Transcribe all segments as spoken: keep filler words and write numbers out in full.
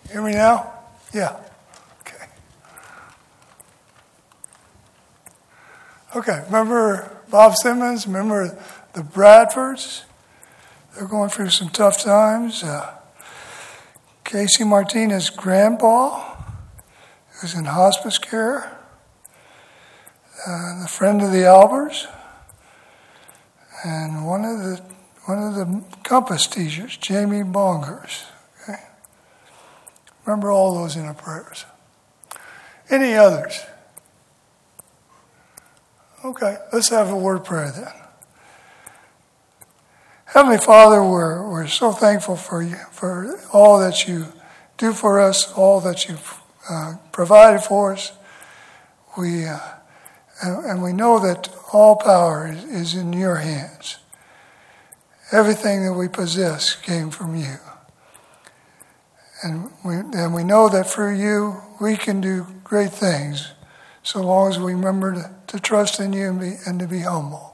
Hear me now? Yeah. Okay. Okay. Remember Bob Simmons? Remember the Bradfords? They're going through some tough times. Uh, Casey Martinez's grandpa, who's in hospice care. Uh, the friend of the Albers. And one of the one of the Compass teachers, Jamie Bongers. Okay? Remember all those in our prayers. Any others? Okay, let's have a word of prayer then. Heavenly Father, we're we're so thankful for you, for all that you do for us, all that you've uh, provided for us. We uh, and, and we know that all power is, is in your hands. Everything that we possess came from you. And we, and we know that through you, we can do great things so long as we remember to, to trust in you and, be, and to be humble.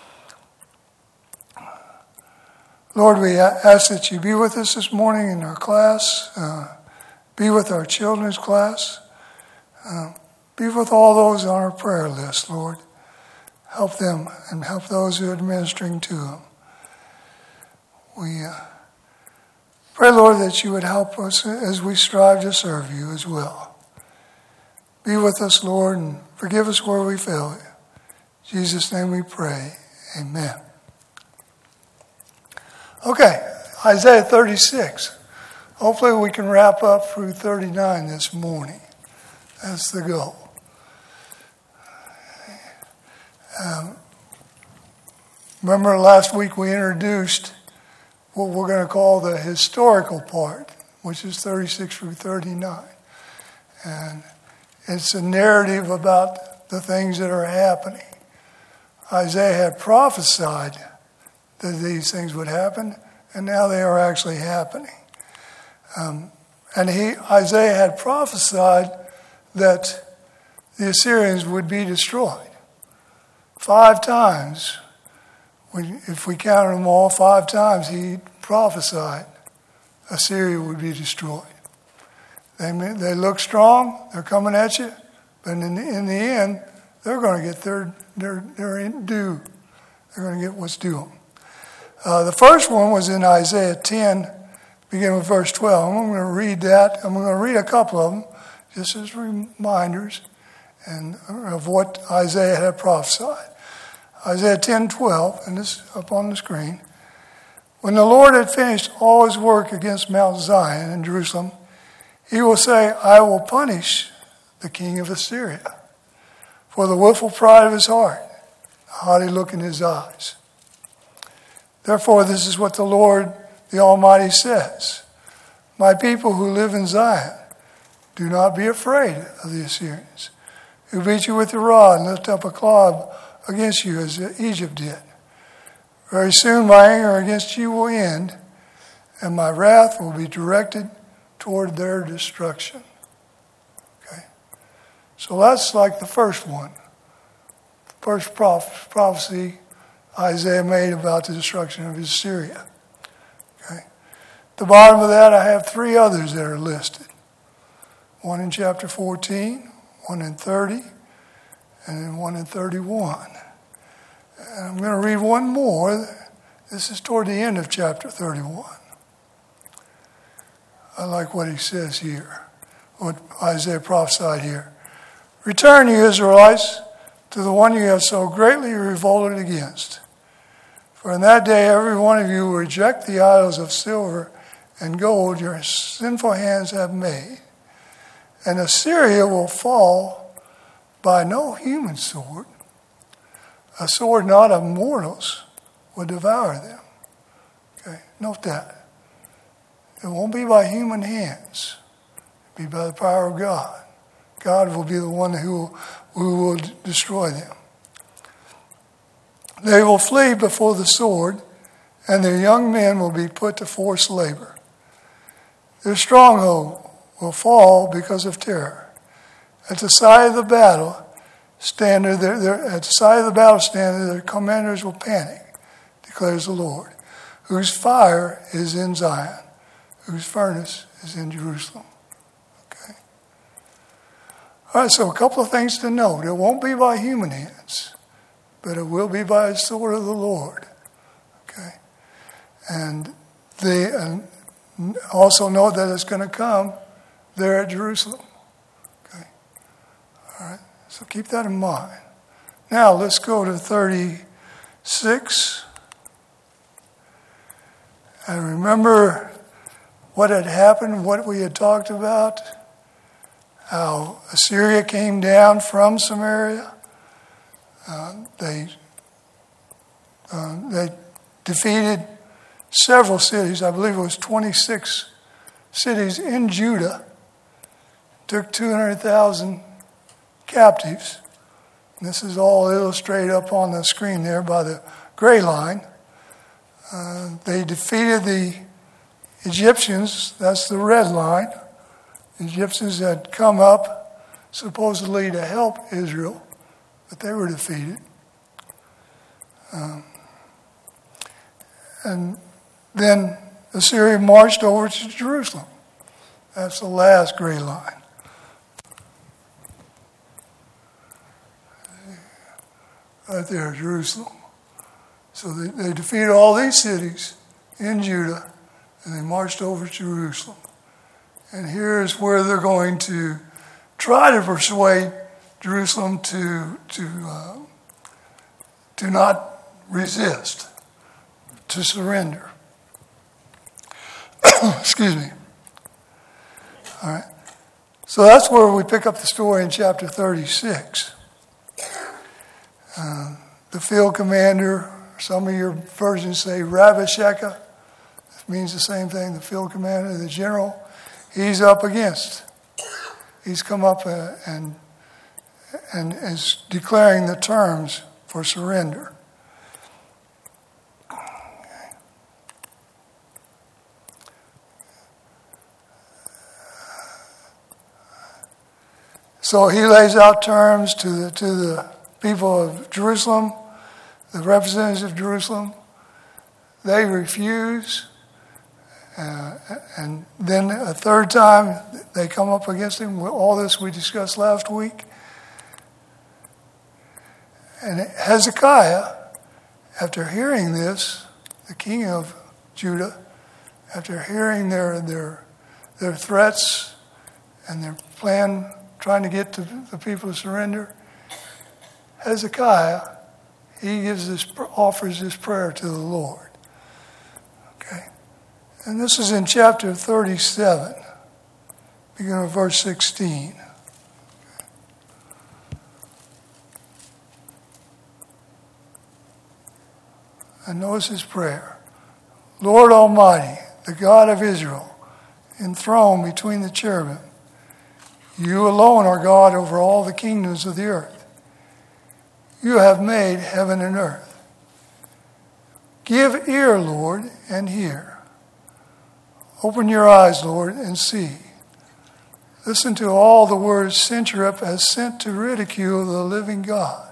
Lord, we ask that you be with us this morning in our class, uh, be with our children's class, uh, be with all those on our prayer list, Lord. Help them and help those who are administering to them. We uh, pray, Lord, that you would help us as we strive to serve you as well. Be with us, Lord, and forgive us where we fail. In Jesus' name we pray. Amen. Okay, Isaiah thirty-six. Hopefully we can wrap up through thirty-nine this morning. That's the goal. Um, remember last week we introduced what we're going to call the historical part, which is thirty-six through thirty-nine. And it's a narrative about the things that are happening. Isaiah had prophesied that these things would happen, and now they are actually happening. Um, and he, Isaiah had prophesied that the Assyrians would be destroyed. Five times, when, if we counted them all, five times he prophesied Assyria would be destroyed. They they look strong, they're coming at you, but in the, in the end, they're going to get their, their, their due. They're going to get what's due them. Uh, the first one was in Isaiah ten, beginning with verse twelve. I'm going to read that. I'm going to read a couple of them, just as reminders and of what Isaiah had prophesied. Isaiah ten twelve, and this is up on the screen. When the Lord had finished all his work against Mount Zion and Jerusalem, he will say, I will punish the king of Assyria for the willful pride of his heart, the haughty look in his eyes. Therefore, this is what the Lord, the Almighty, says. My people who live in Zion, do not be afraid of the Assyrians, who beat you with the rod and lift up a club against you as Egypt did. Very soon my anger against you will end, and my wrath will be directed toward their destruction. Okay, so that's like the first one. First proph- prophecy Isaiah made about the destruction of Assyria. Okay, at the bottom of that I have three others that are listed. One in chapter fourteen, one in thirty, and then one in thirty-one. And I'm going to read one more. This is toward the end of chapter thirty-one. I like what he says here, what Isaiah prophesied here. Return, you Israelites, to the one you have so greatly revolted against. For in that day every one of you will reject the idols of silver and gold your sinful hands have made. And Assyria will fall by no human sword. A sword not of mortals will devour them. Okay, note that. It won't be by human hands. It'll be by the power of God. God will be the one who, who will destroy them. They will flee before the sword, and their young men will be put to forced labor. Their stronghold will fall because of terror. At the side of the battle, stand there, there, at the side of the battle stand, their commanders will panic, declares the Lord, whose fire is in Zion, whose furnace is in Jerusalem. All right, so a couple of things to note. It won't be by human hands, but it will be by the sword of the Lord. Okay? And they and also note that it's going to come there at Jerusalem. Okay? All right, so keep that in mind. Now let's go to thirty-six. And remember what had happened, what we had talked about, how Assyria came down from Samaria. Uh, they uh, they defeated several cities. I believe it was twenty-six cities in Judah. Took two hundred thousand captives. And this is all illustrated up on the screen there by the gray line. Uh, they defeated the Egyptians. That's the red line. The Egyptians had come up supposedly to help Israel, but they were defeated. Um, and then Assyria marched over to Jerusalem. That's the last gray line. Right there, Jerusalem. So they, they defeated all these cities in Judah, and they marched over to Jerusalem. And here's where they're going to try to persuade Jerusalem to to uh, to not resist, to surrender. Excuse me. All right. So that's where we pick up the story in chapter thirty-six. Uh, the field commander, some of your versions say Rabashakeh. It means the same thing. The field commander, the general, he's up against. He's come up uh, and and is declaring the terms for surrender. So he lays out terms to the to the people of Jerusalem, the representatives of Jerusalem. They refuse. Uh, and then a third time, they come up against him. All this we discussed last week. And Hezekiah, after hearing this, the king of Judah, after hearing their their their threats and their plan, trying to get to the people to surrender, Hezekiah, he gives this, offers this prayer to the Lord. Okay, and this is in chapter thirty-seven, beginning of verse sixteen. And notice his prayer. Lord Almighty, the God of Israel, enthroned between the cherubim, you alone are God over all the kingdoms of the earth. You have made heaven and earth. Give ear, Lord, and hear. Open your eyes, Lord, and see. Listen to all the words Sennacherib has sent to ridicule the living God.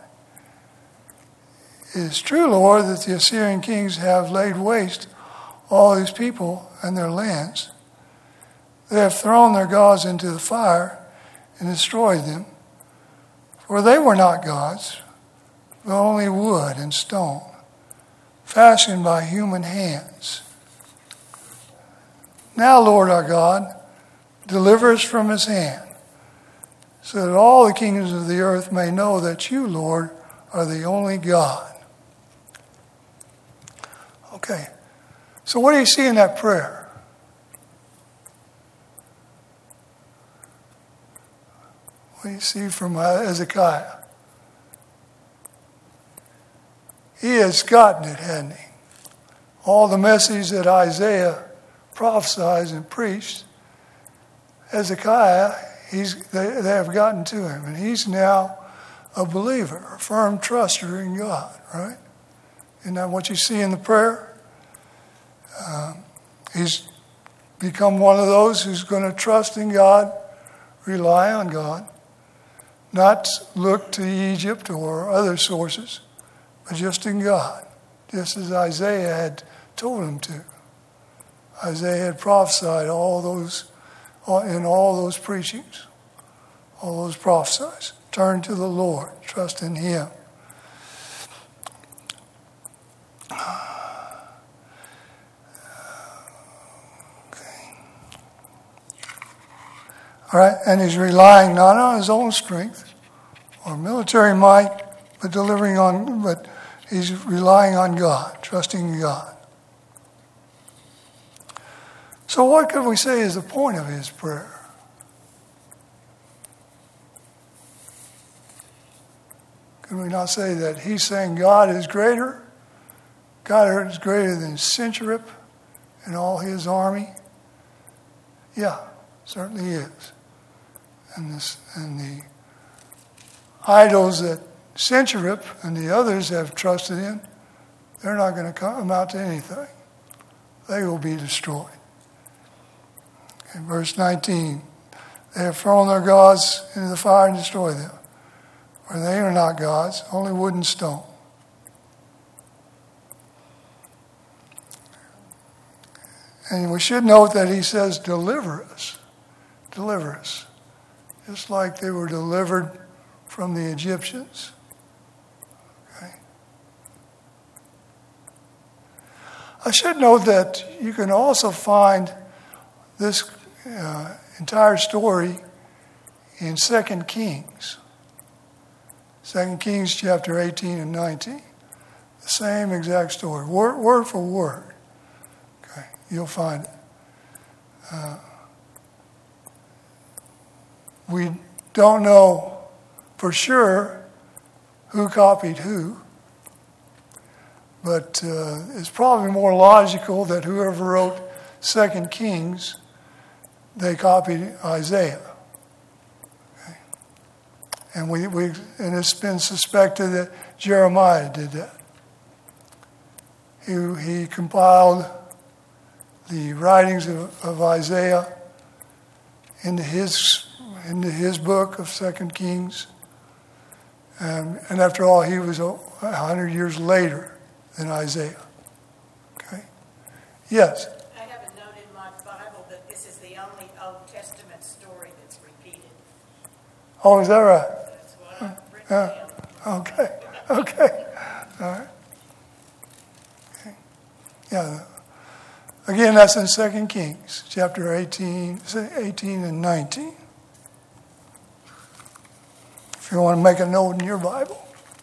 It is true, Lord, that the Assyrian kings have laid waste all these people and their lands. They have thrown their gods into the fire and destroyed them. For they were not gods, but only wood and stone, fashioned by human hands. Now, Lord our God, deliver us from his hand, so that all the kingdoms of the earth may know that you, Lord, are the only God. Okay, so what do you see in that prayer? What do you see from Hezekiah? He has gotten it, hasn't he? All the message that Isaiah prophesied and preached, Hezekiah, he's, they, they have gotten to him. And he's now a believer, a firm truster in God, right? Isn't that what you see in the prayer? Um, he's become one of those who's going to trust in God, rely on God, not look to Egypt or other sources, but just in God, just as Isaiah had told him to. Isaiah had prophesied all those in all those preachings, all those prophecies. Turn to the Lord. Trust in Him. All right, and he's relying not on his own strength or military might, but delivering on, but he's relying on God, trusting God. So what could we say is the point of his prayer? Could we not say that he's saying God is greater? God is greater than Sennacherib and all his army? Yeah, certainly is. And, this, and the idols that Sennacherib and the others have trusted in, they're not going to come amount to anything. They will be destroyed. In verse nineteen, they have thrown their gods into the fire and destroyed them. For they are not gods, only wood and stone. And we should note that he says, deliver us. Deliver us. Just like they were delivered from the Egyptians. Okay. I should note that you can also find this uh, entire story in Second Kings. Second Kings chapter eighteen and nineteen. The same exact story, word, word for word. Okay, you'll find it. Uh, we don't know for sure who copied who, but uh, it's probably more logical that whoever wrote Second Kings, they copied Isaiah. Okay. And we, we and it's been suspected that Jeremiah did that. He, he compiled the writings of, of Isaiah into his into his book of Second Kings. And, and after all, he was a hundred years later than Isaiah. Okay? Yes? I have a note in my Bible that this is the only Old Testament story that's repeated. Oh, is that right? That's what I've written Yeah. down. Okay. Okay. All right. Okay. Yeah. Again, that's in Second Kings, chapter eighteen, eighteen and nineteen. If you want to make a note in your Bible.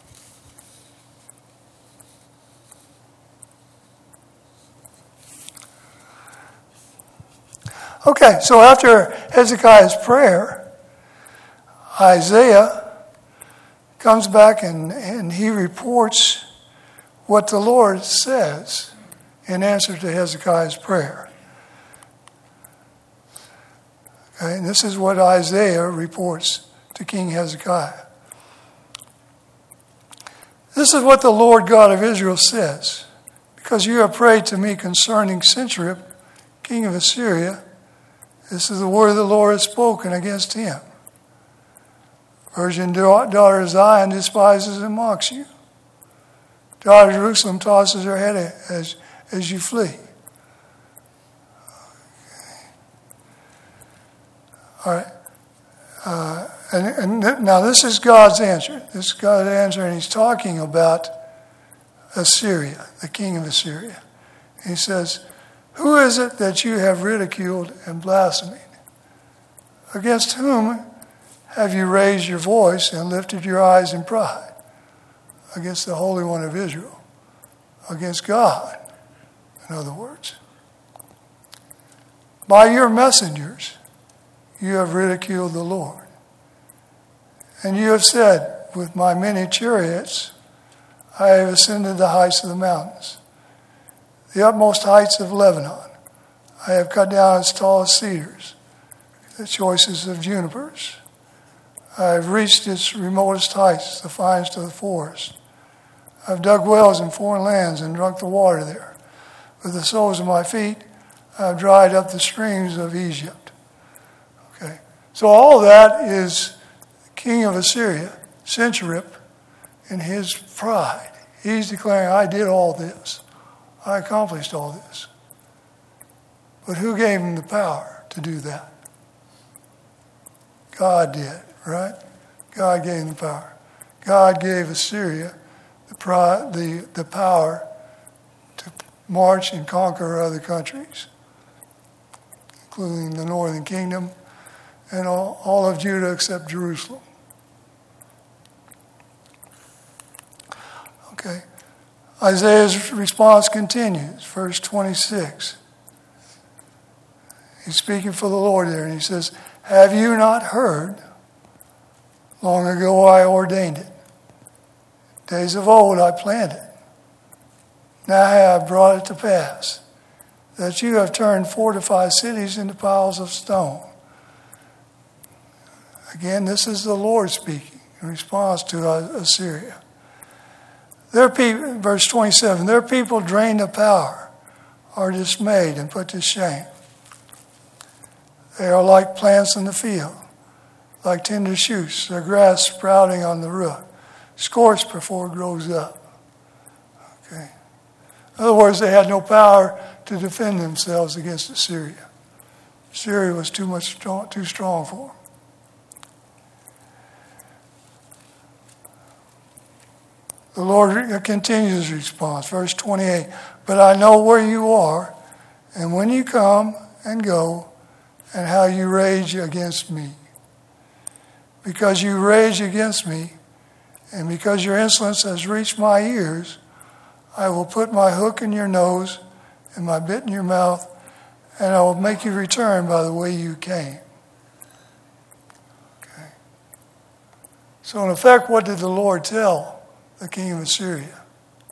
Okay, so after Hezekiah's prayer, Isaiah comes back and, and he reports what the Lord says in answer to Hezekiah's prayer. Okay, and this is what Isaiah reports to King Hezekiah. This is what the Lord God of Israel says. Because you have prayed to me concerning Sennacherib, king of Assyria, this is the word of the Lord has spoken against him. Virgin daughter Zion despises and mocks you. Daughter Jerusalem tosses her head as, as you flee. Okay. All right. Uh, and, and now this is God's answer. This is God's answer, and he's talking about Assyria, the king of Assyria. He says, who is it that you have ridiculed and blasphemed? Against whom have you raised your voice and lifted your eyes in pride? Against the Holy One of Israel. Against God, in other words. By your messengers, you have ridiculed the Lord. And you have said, with my many chariots, I have ascended the heights of the mountains, the utmost heights of Lebanon. I have cut down its tallest cedars, the choicest of junipers. I have reached its remotest heights, the finest of the forest. I have dug wells in foreign lands and drunk the water there. With the soles of my feet, I have dried up the streams of Egypt. Okay, so all that is the king of Assyria, Sennacherib, in his pride. He's declaring, I did all this. I accomplished all this. But who gave him the power to do that? God did. right? God gave them the power. God gave Assyria the, pri- the, the power to march and conquer other countries, including the northern kingdom and all, all of Judah except Jerusalem. Okay. Isaiah's response continues, verse twenty-six. He's speaking for the Lord there, and he says, have you not heard? Long ago I ordained it. Days of old I planned it. Now I have brought it to pass, that you have turned fortified cities into piles of stone. Again, this is the Lord speaking in response to Assyria. Their people, verse twenty-seven, their people drained of power, are dismayed and put to shame. They are like plants in the field, like tender shoots, their grass sprouting on the roof, scorched before it grows up. Okay. In other words, they had no power to defend themselves against Assyria. Assyria was too much strong, too strong for them. The Lord continues his response, verse twenty-eight. But I know where you are, and when you come and go, and how you rage against me. Because you rage against me, and because your insolence has reached my ears, I will put my hook in your nose and my bit in your mouth, and I will make you return by the way you came. Okay. So in effect, what did the Lord tell the king of Assyria?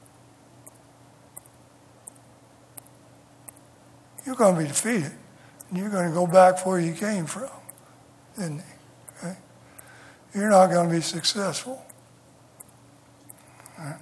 You're going to be defeated. And you're going to go back where you came from, didn't he? Okay? You're not going to be successful. All right.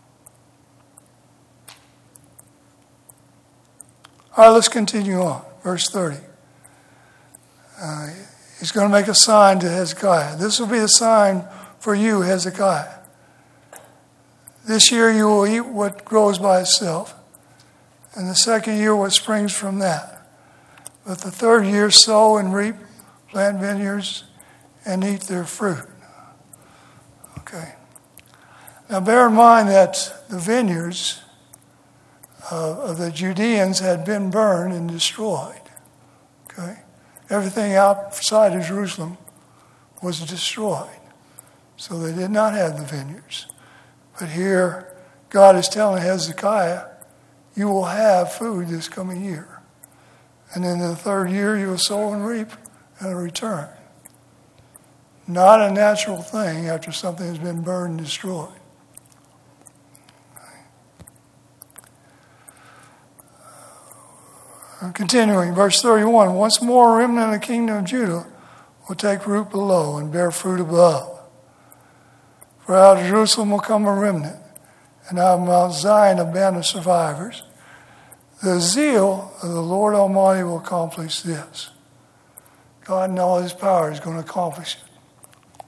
All right, let's continue on. Verse thirty. Uh, he's going to make a sign to Hezekiah. This will be the sign for you, Hezekiah. This year you will eat what grows by itself, and the second year what springs from that. But the third year sow and reap, plant vineyards, and eat their fruit. Okay. Now bear in mind that the vineyards uh, of the Judeans had been burned and destroyed. Okay. Everything outside of Jerusalem was destroyed. So they did not have the vineyards. But here, God is telling Hezekiah, you will have food this coming year. And in the third year, you will sow and reap at a return. Not a natural thing after something has been burned and destroyed. And continuing, verse thirty-one, once more a remnant of the kingdom of Judah will take root below and bear fruit above. For out of Jerusalem will come a remnant, and out of Mount Zion a band of survivors. The zeal of the Lord Almighty will accomplish this. God in all his power is going to accomplish it.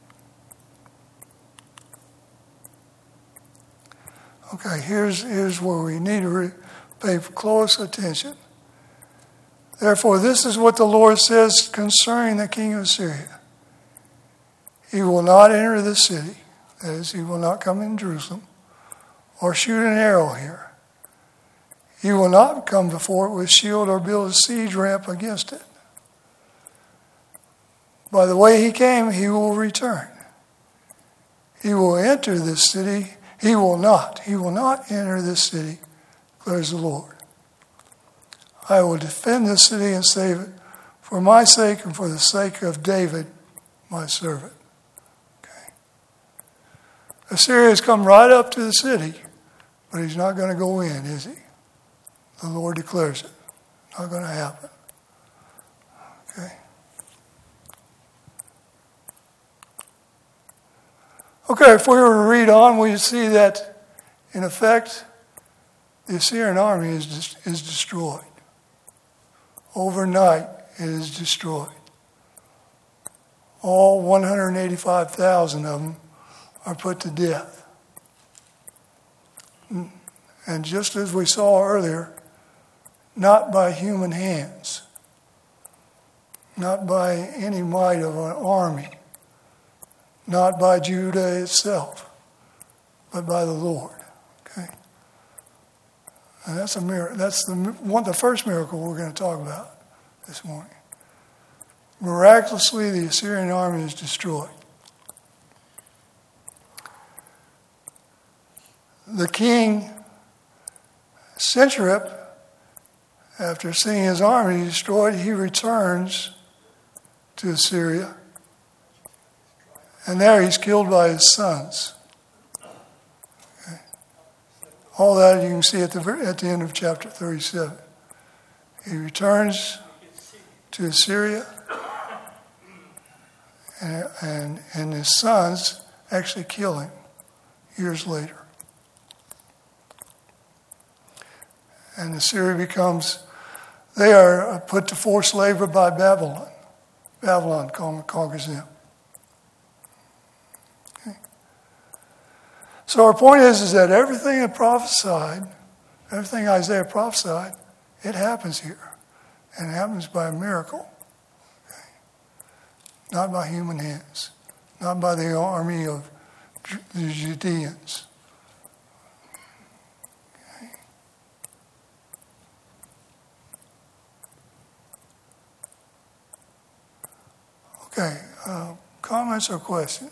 Okay, here's, here's where we need to re- pay close attention. Therefore, this is what the Lord says concerning the king of Assyria. He will not enter this city, that is, he will not come in Jerusalem, or shoot an arrow here. He will not come before it with shield or build a siege ramp against it. By the way he came, he will return. He will enter this city. He will not. He will not enter this city, declares the Lord. I will defend this city and save it for my sake and for the sake of David, my servant. Okay. Assyria has come right up to the city, but he's not going to go in, is he? The Lord declares it. Not going to happen. Okay. Okay, if we were to read on, we see that, in effect, the Assyrian army is, is destroyed. Overnight, it is destroyed. All one hundred eighty-five thousand of them are put to death. And just as we saw earlier, not by human hands, not by any might of an army, not by Judah itself, but by the Lord. Okay, and that's a miracle. That's the one, the first miracle we're going to talk about this morning. Miraculously, the Assyrian army is destroyed. The king Sennacherib, after seeing his army destroyed, he returns to Assyria. And there he's killed by his sons. Okay. All that you can see at the, at the end of chapter thirty-seven. He returns to Assyria, and, and, and his sons actually kill him years later. And Assyria becomes, they are put to forced labor by Babylon. Babylon conquers them. Okay. So our point is, is that everything that prophesied, everything Isaiah prophesied, it happens here. And it happens by a miracle. Okay. Not by human hands. Not by the army of the Judeans. Okay, uh, comments or questions?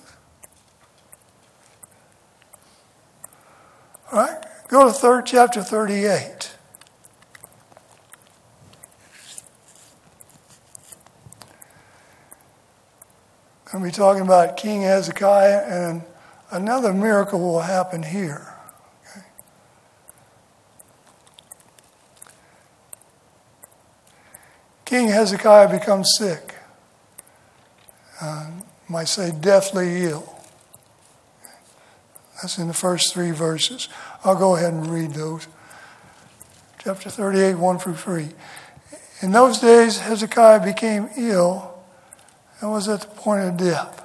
All right, go to third chapter thirty-eight. Going to be talking about King Hezekiah, and another miracle will happen here. Okay. King Hezekiah becomes sick. Uh, might say deathly ill. That's in the first three verses. I'll go ahead and read those. Chapter thirty-eight, one through three. In those days, Hezekiah became ill and was at the point of death.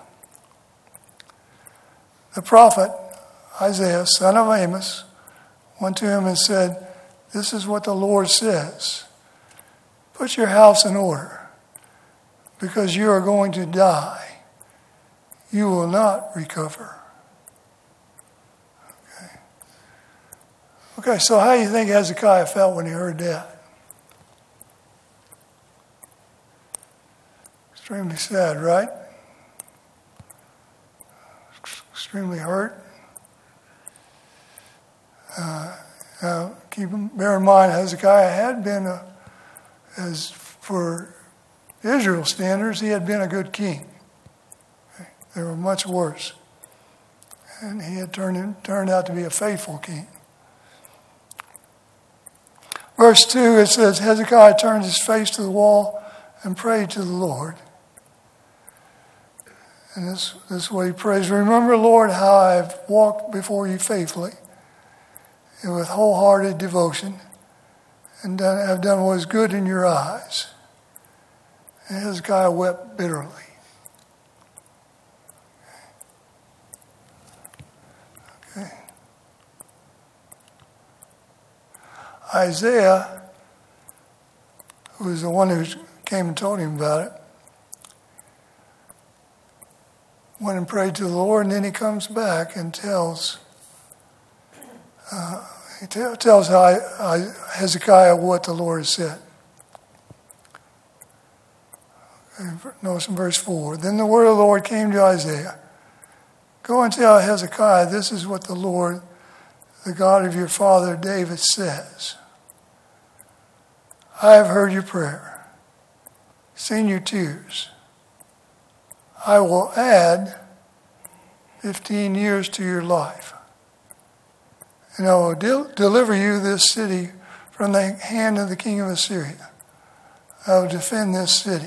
The prophet Isaiah, son of Amos, went to him and said, "This is what the Lord says. Put your house in order, because you are going to die. You will not recover." Okay. Okay, so how do you think Hezekiah felt when he heard that? Extremely sad, right? Extremely hurt. Uh, uh, keep bear in mind, Hezekiah had been, a, as for Israel standards, he had been a good king. They were much worse. And he had turned, in, turned out to be a faithful king. Verse two, it says, Hezekiah turned his face to the wall and prayed to the Lord. And this, this is what he prays. "Remember, Lord, how I have walked before you faithfully and with wholehearted devotion, and done, have done what is good in your eyes." And Hezekiah wept bitterly. Okay. Isaiah, who was the one who came and told him about it, went and prayed to the Lord, and then he comes back and tells uh, he t- tells Hezekiah what the Lord has said. Notice in verse four. Then the word of the Lord came to Isaiah. "Go and tell Hezekiah, this is what the Lord, the God of your father David, says. I have heard your prayer, seen your tears. I will add fifteen years to your life, and I will de- deliver you this city from the hand of the king of Assyria. I will defend this city."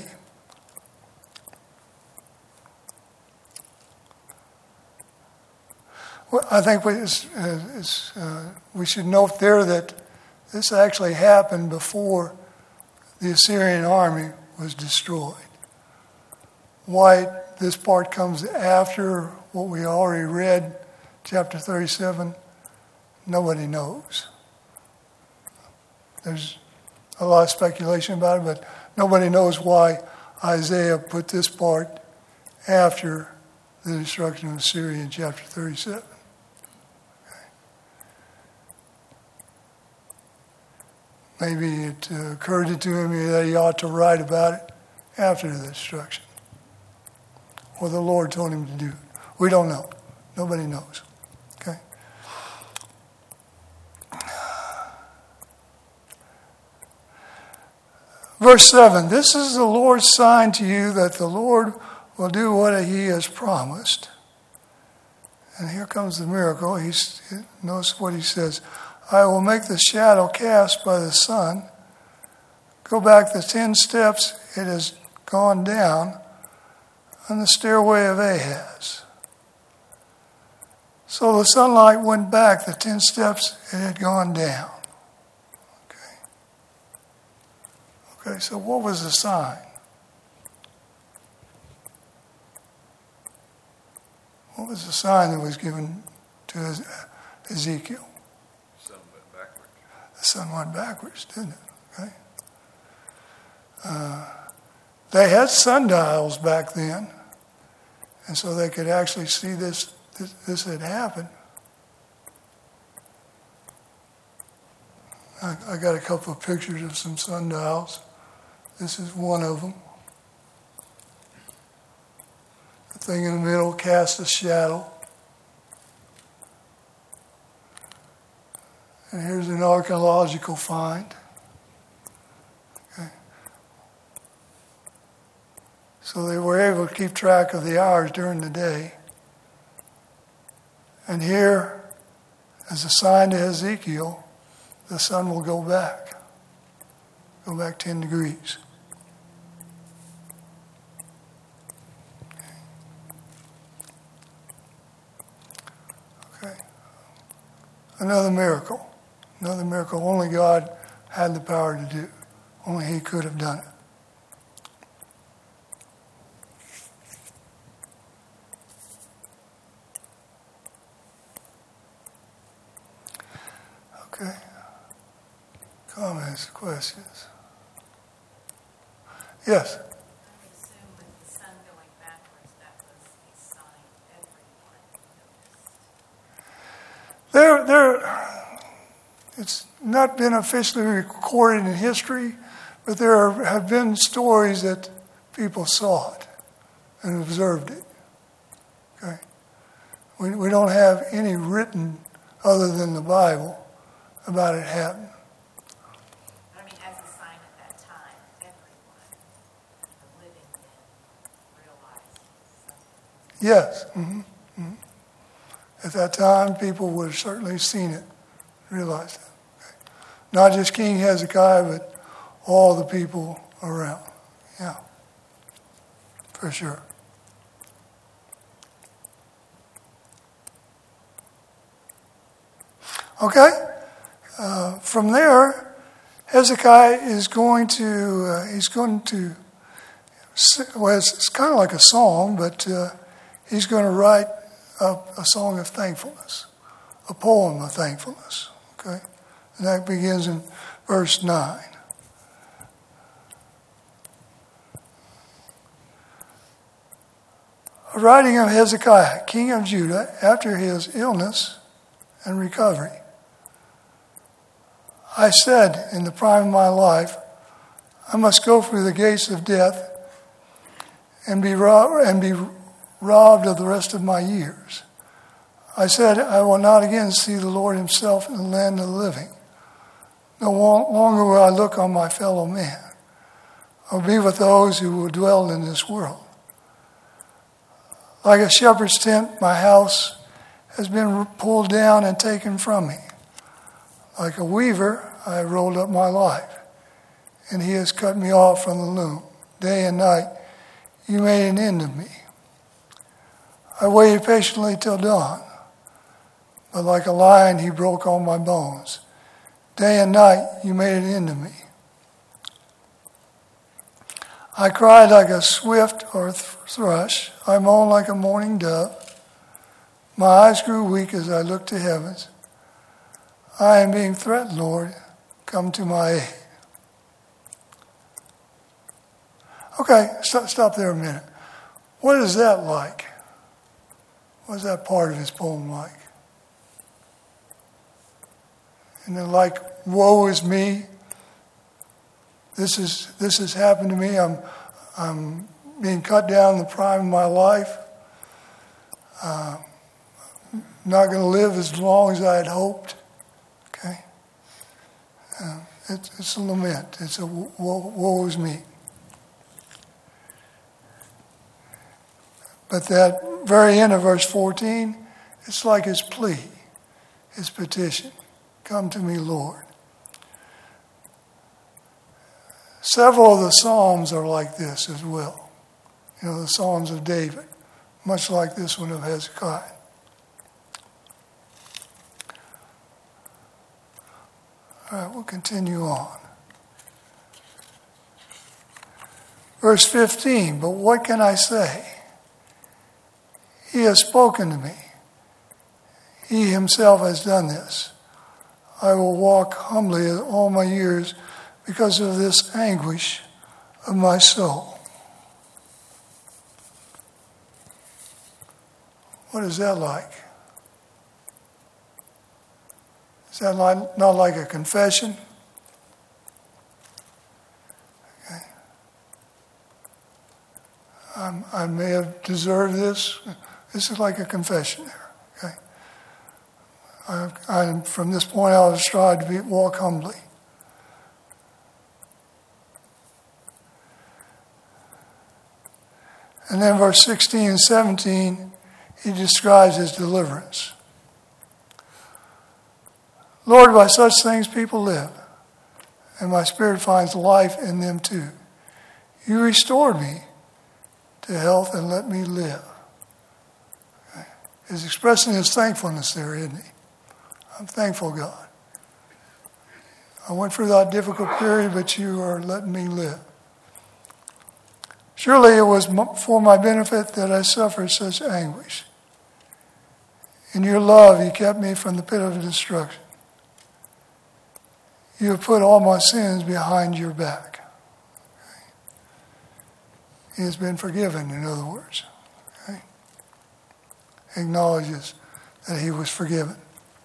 Well, I think we, it's, uh, it's, uh, we should note there that this actually happened before the Assyrian army was destroyed. Why this part comes after what we already read, chapter thirty-seven, nobody knows. There's a lot of speculation about it, but nobody knows why Isaiah put this part after the destruction of Assyria in chapter thirty-seven. Okay. Maybe it uh, occurred to him that he ought to write about it after the destruction. Or the Lord told him to do it. We don't know. Nobody knows. Okay. Verse seven, this is the Lord's sign to you that the Lord will do what he has promised. And here comes the miracle. He's, notice what he says. I will make the shadow cast by the sun. Go back the ten steps it has gone down on the stairway of Ahaz. So the sunlight went back the ten steps it had gone down. Okay, so what was the sign? What was the sign that was given to Ezekiel? The sun went backwards. The sun went backwards, didn't it? Okay. Uh, they had sundials back then, and so they could actually see this, this, this had happened. I, I got a couple of pictures of some sundials. This is one of them. The thing in the middle casts a shadow. And here's an archaeological find. Okay. So they were able to keep track of the hours during the day. And here, as a sign to Ezekiel, the sun will go back. Go back ten degrees. Okay. Another miracle. Another miracle only God had the power to do. Only he could have done it. Okay. Comments, questions? Yes? I assume with the sun going backwards, that was a sign everyone noticed. There, there, it's not been officially recorded in history, but there have been stories that people saw it and observed it. Okay? We, we don't have any written other than the Bible about it happening. I mean, as a sign at that time, everyone, the living then, realized something. Yes. Mm-hmm. Mm-hmm. At that time, people would have certainly seen it, realized it. Okay. Not just King Hezekiah, but all the people around. Yeah, for sure. Okay? Uh, from there, Hezekiah is going to, uh, he's going to, well, it's, it's kind of like a song, but uh, he's going to write a, a song of thankfulness, a poem of thankfulness. Okay? And that begins in verse nine. A writing of Hezekiah, king of Judah, after his illness and recovery. I said in the prime of my life, I must go through the gates of death and be robbed, and be robbed of the rest of my years. I said, I will not again see the Lord himself in the land of the living. No longer will I look on my fellow man. I will be with those who will dwell in this world. Like a shepherd's tent, my house has been pulled down and taken from me. Like a weaver, I have rolled up my life, and he has cut me off from the loom. Day and night, you made an end of me. I waited patiently till dawn, but like a lion, he broke all my bones. Day and night, you made an end of me. I cried like a swift or thrush. I moaned like a mourning dove. My eyes grew weak as I looked to heavens. I am being threatened, Lord. Come to my aid. Okay, stop, stop there a minute. What is that like? What's that part of his poem like? And then like, woe is me. This is this has happened to me. I'm I'm being cut down in the prime of my life. Uh, not going to live as long as I had hoped. Okay, uh, it's, it's a lament. It's a woe, woe is me. But that very end of verse fourteen, it's like his plea, his petition. Come to me, Lord. Several of the Psalms are like this as well. You know, the Psalms of David, much like this one of Hezekiah. All right, we'll continue on. Verse fifteen, but what can I say? He has spoken to me. He himself has done this. I will walk humbly all my years because of this anguish of my soul. What is that like? Is that like, not like a confession? Okay. I'm, I may have deserved this. This is like a confession there. Okay. I, I, from this point, I will strive to be, walk humbly. And then verse sixteen and seventeen, he describes his deliverance. Lord, by such things people live, and my spirit finds life in them too. You restored me to health and let me live. Okay. He's expressing his thankfulness there, isn't he? I'm thankful, God. I went through that difficult period, but you are letting me live. Surely it was for my benefit that I suffered such anguish. In your love, you kept me from the pit of destruction. You have put all my sins behind your back. Okay. He has been forgiven, in other words. Okay. Acknowledges that he was forgiven.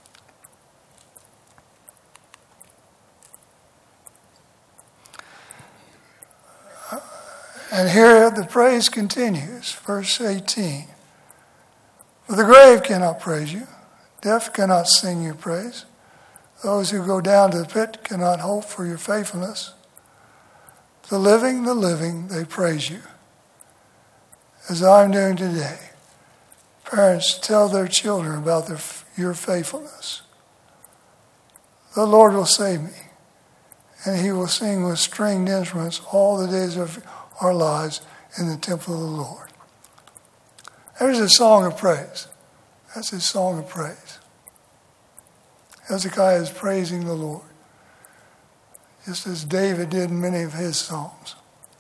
And here the praise continues, verse eighteen. For the grave cannot praise you, death cannot sing your praise. Those who go down to the pit cannot hope for your faithfulness. The living, the living, they praise you. As I'm doing today, parents tell their children about their, your faithfulness. The Lord will save me, and he will sing with stringed instruments all the days of our lives in the temple of the Lord. There's a song of praise. That's his song of praise. Hezekiah is praising the Lord, just as David did in many of his psalms.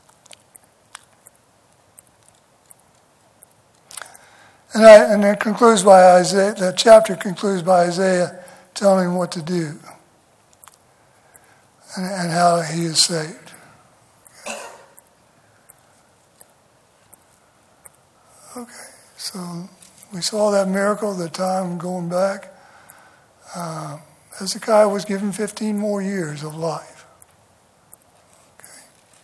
And, I, and it concludes by Isaiah, that chapter concludes by Isaiah telling him what to do and, and how he is saved. Okay, so we saw that miracle, the time going back. Uh, Hezekiah was given fifteen more years of life. Okay.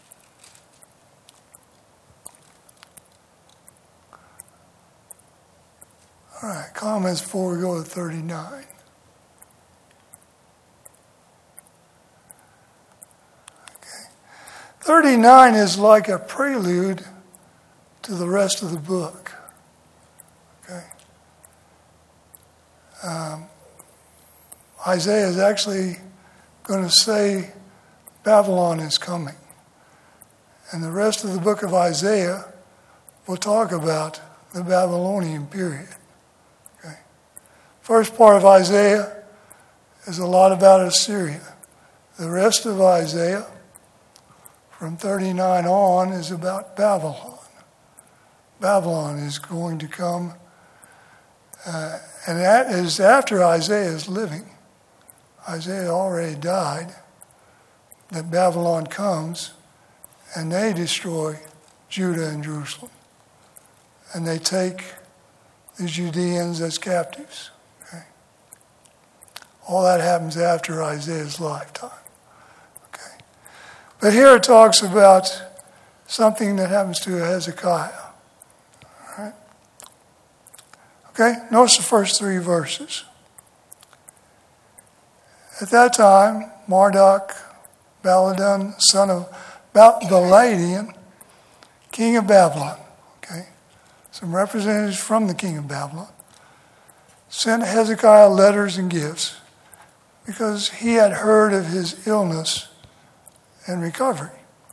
All right, comments before we go to thirty-nine. Okay. thirty-nine is like a prelude to the rest of the book. Okay. Um, Isaiah is actually going to say Babylon is coming. And the rest of the book of Isaiah will talk about the Babylonian period. Okay. First part of Isaiah is a lot about Assyria. The rest of Isaiah, from thirty-nine on, is about Babylon. Babylon is going to come, uh, and that is after Isaiah's living. Isaiah already died, that Babylon comes, and they destroy Judah and Jerusalem. And they take the Judeans as captives. Okay? All that happens after Isaiah's lifetime. Okay? But here it talks about something that happens to Hezekiah. All right? Okay? Notice the first three verses. At that time, Marduk, Baladan, son of Baladan, king of Babylon, okay, some representatives from the king of Babylon, sent Hezekiah letters and gifts because he had heard of his illness and recovery.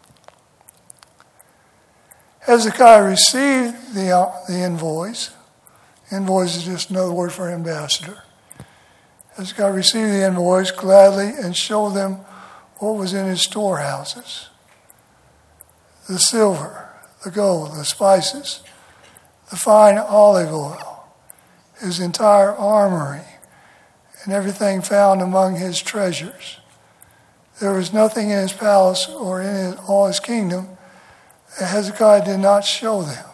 Hezekiah received the, uh, the envoys. Envoys is just another word for ambassador. Hezekiah received the envoys gladly and showed them what was in his storehouses: the silver, the gold, the spices, the fine olive oil, his entire armory, and everything found among his treasures. There was nothing in his palace or in his, all his kingdom that Hezekiah did not show them.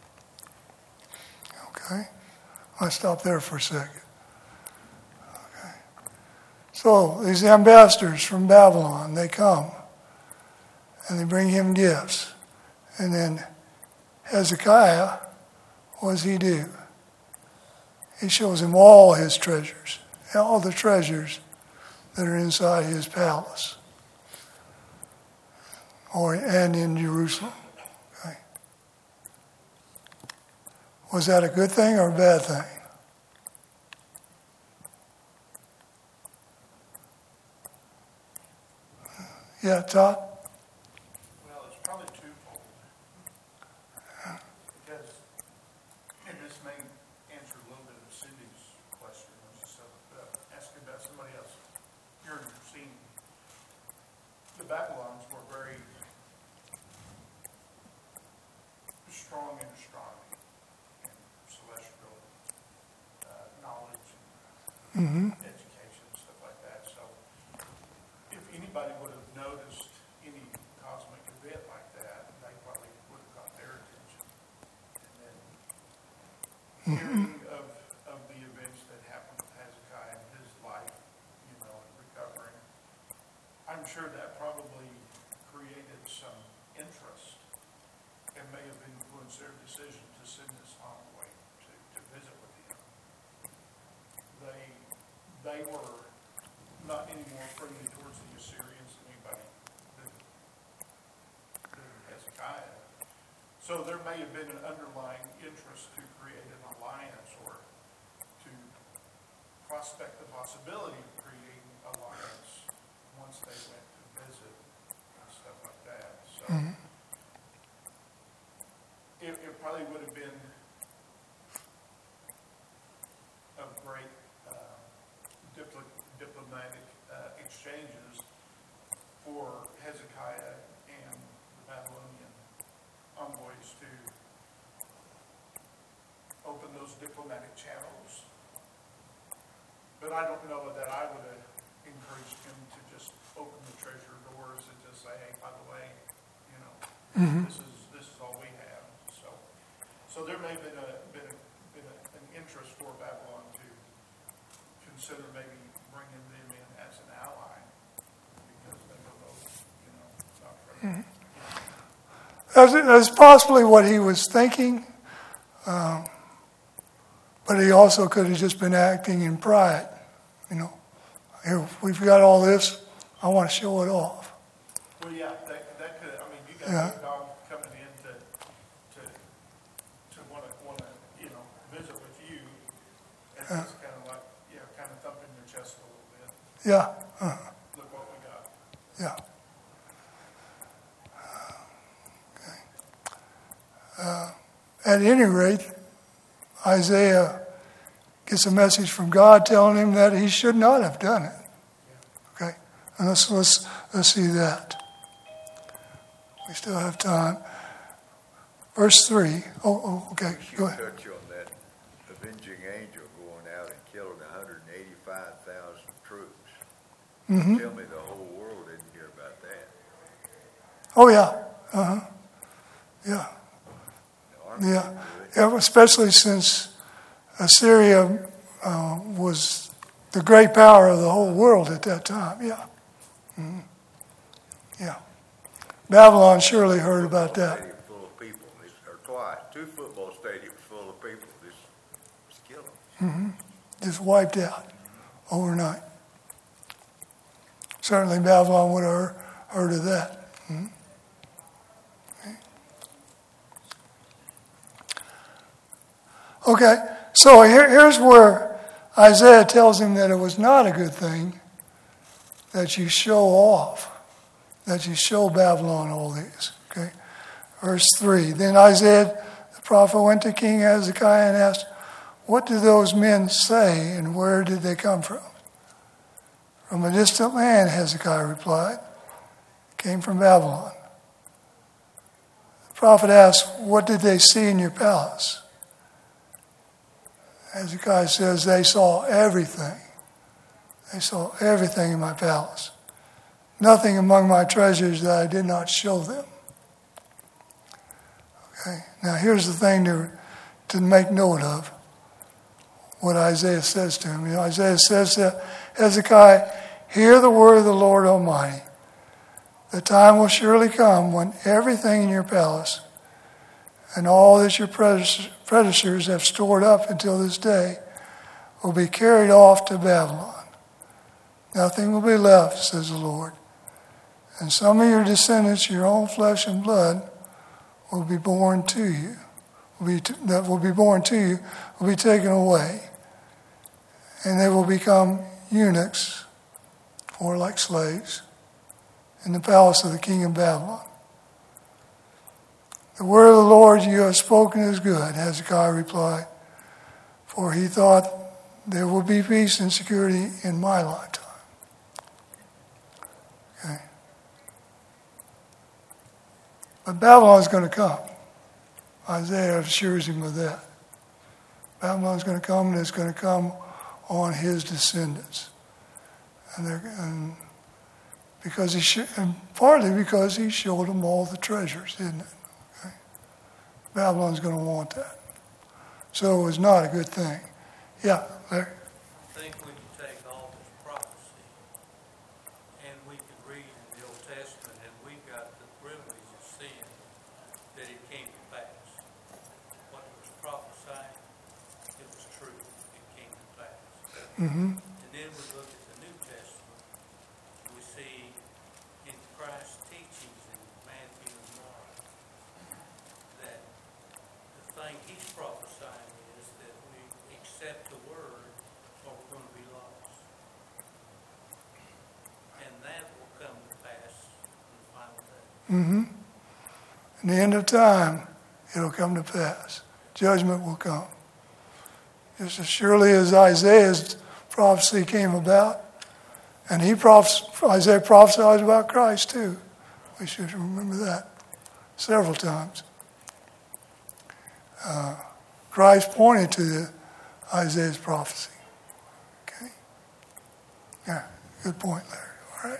Okay? I'll stop there for a second. Okay. So these ambassadors from Babylon, they come and they bring him gifts. And then Hezekiah, what does he do? He shows him all his treasures, all the treasures that are inside his palace, or and in Jerusalem. Okay. Was that a good thing or a bad thing? Yeah, Todd? Well, it's probably twofold. Because, and this may answer a little bit of Cindy's question, which is uh, asking about somebody else. You're seeing the Babylons were very strong in astronomy and celestial uh, knowledge and Mm-hmm. education and stuff like that. So if anybody would have noticed any cosmic event like that, they probably would have got their attention. And then hearing of, of the events that happened with Hezekiah and his life, you know, and recovering, I'm sure that probably created some interest and may have influenced their decision to send this envoy to, to visit with him. They, they were not any more friendly towards the Assyrians than anybody than, than Hezekiah. So there may have been an underlying interest to create an alliance or to prospect the possibility of creating an alliance once they went to visit and stuff like that. So Mm-hmm. it, it probably would have been of great uh, dipl- diplomatic uh, exchanges for Hezekiah and the Babylonian envoys to open those diplomatic channels. But I don't know that I would have encouraged him to just open the treasure doors and just say, hey, by the way, you know, Mm-hmm. this is this is all we have. So, so there may have been a been, a, been a, an interest for Babylon to consider maybe bringing them in as an ally because they were both, you know, not friendly. That's, that's possibly what he was thinking, um, but he also could have just been acting in pride. You know, here, we've got all this, I want to show it off. Well, yeah, that, that could. I mean, you got Yeah. a big dog coming in to to to want to want to you know visit with you, and Yeah. it's kind of like you know, kind of thumping your chest a little bit. Yeah, uh, Look what we got. yeah. Okay. Uh, at any rate, Isaiah gets a message from God telling him that he should not have done it. Okay, and let's let's let's see that. We still have time. Verse three. Oh, oh okay. We should Go ahead. touch on that avenging angel going out and killing one hundred eighty-five thousand troops. Mm-hmm. Tell me the whole world didn't hear about that. Oh yeah. Uh huh. Yeah. The army Yeah. didn't do it. Yeah. Especially since Assyria uh, was the great power of the whole world at that time. Yeah. Mm-hmm. Yeah. Babylon surely heard about that. Stadium full of people, This- or twice, two football stadiums full of people, just, just kill them. Mm-hmm. Just wiped out overnight. Certainly Babylon would have heard of that. Mm-hmm. Okay, so here, here's where Isaiah tells him that it was not a good thing that you show off, that you show Babylon all these. Okay, verse three. Then Isaiah the prophet went to King Hezekiah and asked, "What do those men say, and where did they come from?" "From a distant land," Hezekiah replied. "Came from Babylon." The prophet asked, "What did they see in your palace?" Hezekiah says, "They saw everything. They saw everything in my palace. Nothing among my treasures that I did not show them." Okay. Now here's the thing to, to make note of. What Isaiah says to him. You know, Isaiah says to Hezekiah, "Hear the word of the Lord Almighty. The time will surely come when everything in your palace and all that your predecessors have stored up until this day will be carried off to Babylon. Nothing will be left, says the Lord. And some of your descendants, your own flesh and blood, will be born to you, will be t- that will be born to you, will be taken away. And they will become eunuchs, or like slaves, in the palace of the king of Babylon. The word of the Lord you have spoken is good," Hezekiah replied, "for he thought there will be peace and security in my lifetime." Okay. But Babylon is going to come. Isaiah assures him of that. Babylon is going to come, and it's going to come on his descendants. And, and because he sh- and partly because he showed them all the treasures, didn't it? Babylon's going to want that. So it was not a good thing. Yeah, Larry? I think we can take all this prophecy and we can read in the Old Testament, and we've got the privilege of seeing that it came to pass. What was prophesied, it was true. It came to pass. Mm-hmm. And then we look at the New Testament, we see in Christ's teachings in Matthew and Mark that the thing he's prophesying is that we accept the word or we're going to be lost. And that will come to pass in the final day. Mm-hmm. In the end of time, it'll come to pass. Judgment will come. Just as surely as Isaiah's prophecy came about, and he prophes- Isaiah prophesied about Christ too. We should remember that several times. Uh, Christ pointed to the Isaiah's prophecy. Okay? Yeah, good point, Larry. All right.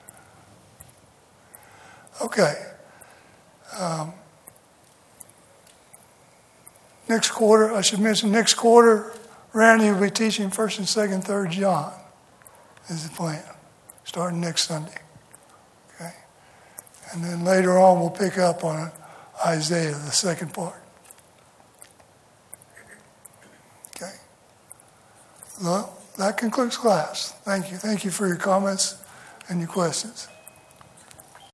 Okay. Um, next quarter, I should mention next quarter, Randy will be teaching first and second, third John is the plan, starting next Sunday. Okay. And then later on we'll pick up on Isaiah, the second part. Okay. Well, that concludes class. Thank you. Thank you for your comments and your questions.